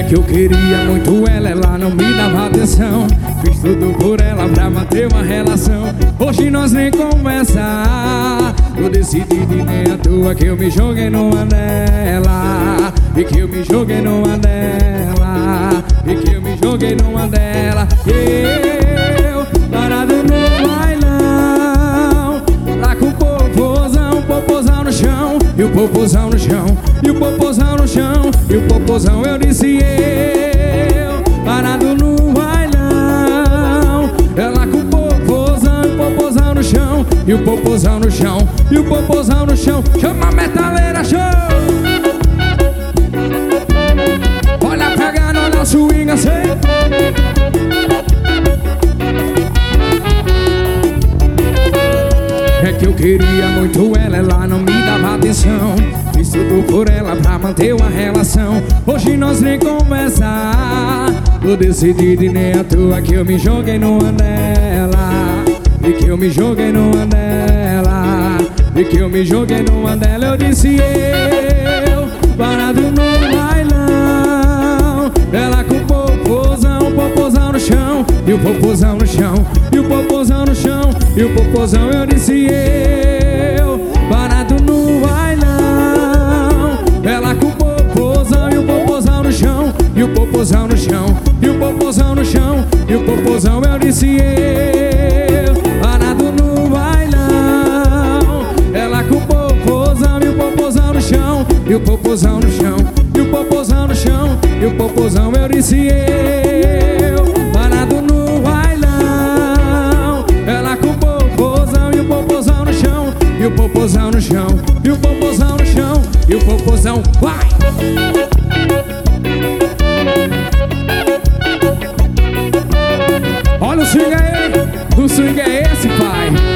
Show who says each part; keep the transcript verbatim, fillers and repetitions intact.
Speaker 1: que eu queria muito ela, ela não me dava atenção. Fiz tudo por ela pra manter uma relação. Hoje nós nem conversa. Tô decidido e nem à toa que eu me joguei numa dela. E que eu me joguei numa dela. E que eu me joguei numa dela. Eu, parado no bailão, lá com o popozão, popozão no chão. E o popozão no chão, e o popozão no chão. E o popozão, eu disse eu, parado no bailão, ela com o popozão, e o popozão no chão. E o popozão no chão, e o popozão no chão. Chama a metaleira, show! Olha pegando, olha a swing assim. É que eu queria muito ela, ela não me dava atenção. Fiz tudo por ela pra manter uma relação. Hoje nós nem conversa. Tô decidido e nem à toa que eu me joguei numa dela. E que eu me joguei numa dela. E que eu me joguei numa dela. Eu disse eu, parado no bailão, ela com o popozão, popozão no chão. E o popozão no chão, e o popozão no chão. E o popozão, eu disse eu, parado no bailão, ela com o popozão, e o popozão no chão. E o popozão no chão, e o popozão no chão. E o popozão, eu disse eu, parado no bailão, ela com o popozão, e o popozão no chão. E o popozão no chão, e o popozão no chão. E o popozão, eu disse eu, parado no bailão, ela com o popozão, e o popozão no chão. E o popozão no chão, e o popozão no chão. E o popozão, vai! Olha o swing aí, o swing é esse, pai.